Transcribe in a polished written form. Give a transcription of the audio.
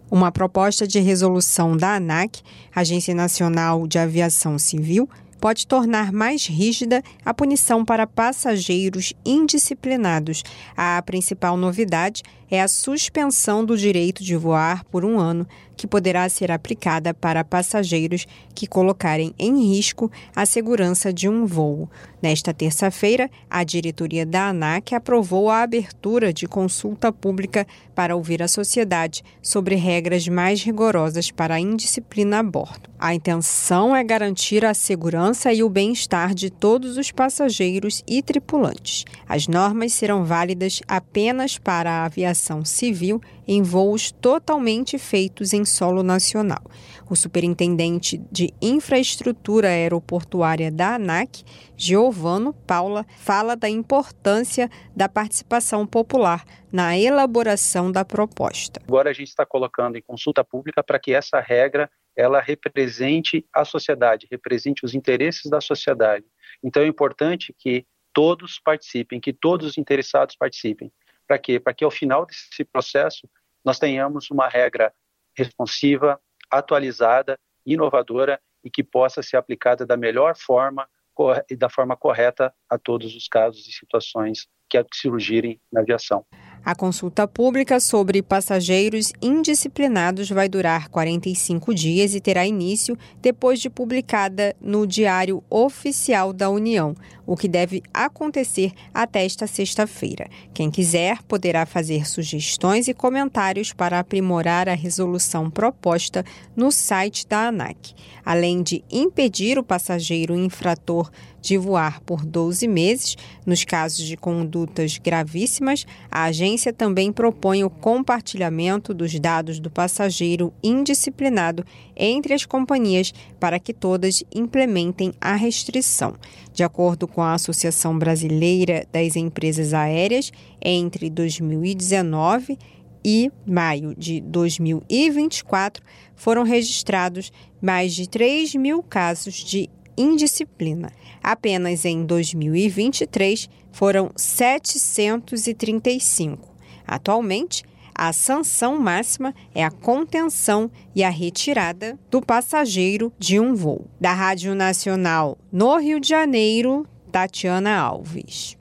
Uma proposta de resolução da ANAC, Agência Nacional de Aviação Civil, pode tornar mais rígida a punição para passageiros indisciplinados. A principal novidade é a suspensão do direito de voar por 1 ano, que poderá ser aplicada para passageiros que colocarem em risco a segurança de um voo. Nesta terça-feira, a diretoria da ANAC aprovou a abertura de consulta pública para ouvir a sociedade sobre regras mais rigorosas para a indisciplina a bordo. A intenção é garantir a segurança e o bem-estar de todos os passageiros e tripulantes. As normas serão válidas apenas para a aviação civil em voos totalmente feitos em solo nacional. O superintendente de infraestrutura aeroportuária da ANAC, Giovano Paula, fala da importância da participação popular na elaboração da proposta. Agora a gente está colocando em consulta pública para que essa regra ela represente a sociedade, represente os interesses da sociedade. Então é importante que todos participem, que todos os interessados participem. Para quê? Para que ao final desse processo nós tenhamos uma regra responsiva, atualizada, inovadora e que possa ser aplicada da melhor forma e da forma correta a todos os casos e situações que surgirem na aviação. A consulta pública sobre passageiros indisciplinados vai durar 45 dias e terá início depois de publicada no Diário Oficial da União, o que deve acontecer até esta sexta-feira. Quem quiser poderá fazer sugestões e comentários para aprimorar a resolução proposta no site da ANAC. Além de impedir o passageiro infrator de voar por 12 meses, nos casos de condutas gravíssimas, a agência também propõe o compartilhamento dos dados do passageiro indisciplinado entre as companhias para que todas implementem a restrição. De acordo com a Associação Brasileira das Empresas Aéreas, entre 2019 e maio de 2024, foram registrados mais de 3 mil casos de indisciplina. Apenas em 2023 foram 735. Atualmente, a sanção máxima é a contenção e a retirada do passageiro de um voo. Da Rádio Nacional no Rio de Janeiro, Tatiana Alves.